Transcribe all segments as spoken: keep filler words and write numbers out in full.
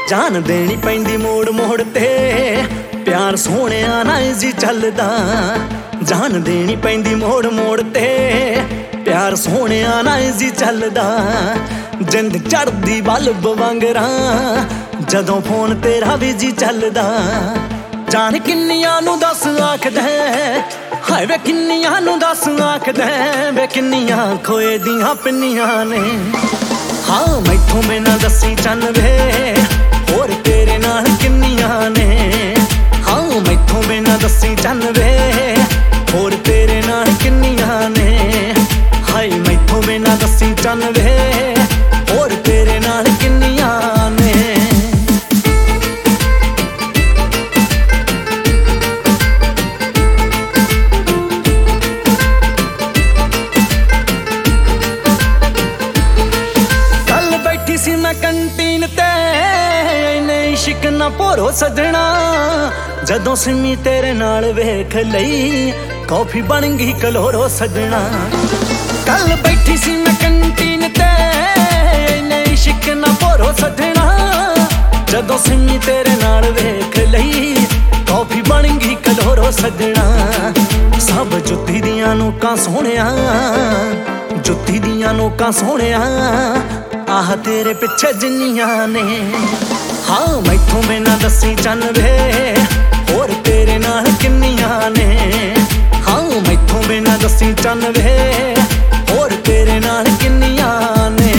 जान देनी पैंदी मोड़ मोड़ ते प्यार सोहणिया ना जी चलदा। जान देनी पैंदी मोड़ मोड़ ते प्यार सोहणिया ना जी चलदा। जिंद चढ़दी बल्ब वांगरा जदों फोन तेरा भी जी चलदा। जान किन्नियां नू दस आखदा हाय वे किन्नियां नू दस आखदा वे किन्नियां खोए दियां पिन्नियां ने। हाँ मैथों बिना दसी चन वे होर तेरे नाल किन्नियां ने। हाँ मैथों बिना दसी चन वे होर तेरे नाल किन्नियां ने। हाय मैथों बिना दसी चन वे होर तेरे नाल किन्नियां ने। सी मैं कंटीन ते नहीं इश्क ना भोरो सजना। जदों सिमी तेरे नाल वेख लई कॉफी बन गई कलोरो सजना। कल बैठी सी मैं कंटीन ते नहीं इश्क ना भोरो सजना। जदों सिमी तेरे नाल वेख लई कॉफी बन गई कलोरो सजना। सब जुत्ती दियां नोकां सोहणिया जुत्ती दियां नोकां सोहणिया आह तेरे पिछे जिन्नियां ने। हाँ मैथों बिना दसी चन वे होर तेरे नाल किन्नियां ने। हाँ मैथों बिना दसी चन वे होर तेरे नाल किन्नियां ने।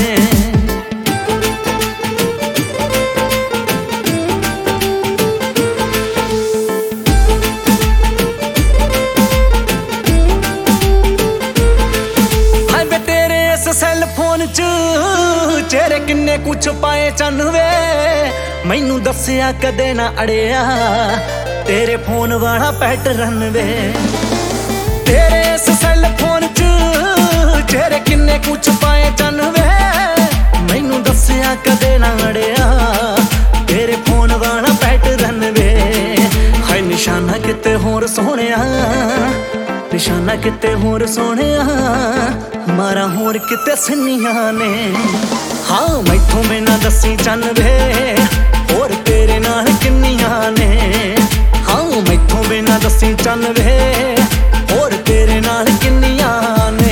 हाय वे तेरे इस सैल फोन च चेहरे किन्ने कुछ पाए चन वे मैनू दसिया कदे ना अड़िया तेरे फोन वाला पैटर्न वे। तेरे इस सैल फोन च चेहरे किन्ने कुछ पाए चन वे मैनू दसिया कदे ना अड़िया तेरे फोन वाला पैटर्न वे। हाय निशाना किते होर सोहणिया निशाना किते होर सोहणिया मारा होर किते सन्नियां ने। हाँ मैथों बिना दसी चन वे होर तेरे नाल किन्नियां ने। हाँ मैथों बिना दसी चन वे होर तेरे नाल किन्नियां ने।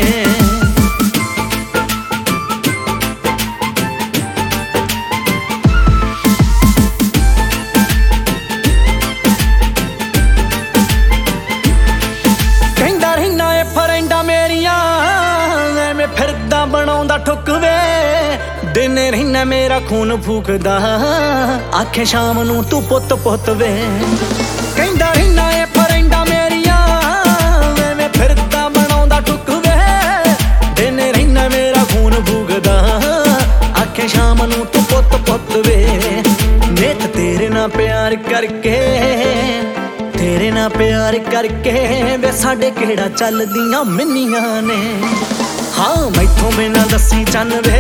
कहंदा रहना ए फ्रेंडा मेरियां मैं फिरदा बनाउंदा ठुक वे। दिन रहना मेरा खून फूकदा आखे शाम नू तू पुत पुत वे। कहंदा रहना ए फ्रेंडा मेरियां मैं फिरदा बनाउंदा ठुक वे। दिन रहना मेरा खून फूकदा आखे शाम नू तू पुत पुत वे। नित तेरे नाल प्यार करके तेरे नाल प्यार करके वे साडे केड़ा चलदियां मिन्नियां ने। हाँ मैथों बिना दसी चन वे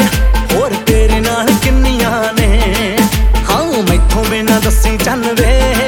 होर तेरे नाल किन्नियां ने। हाँ मैथों बिना दसी चन वे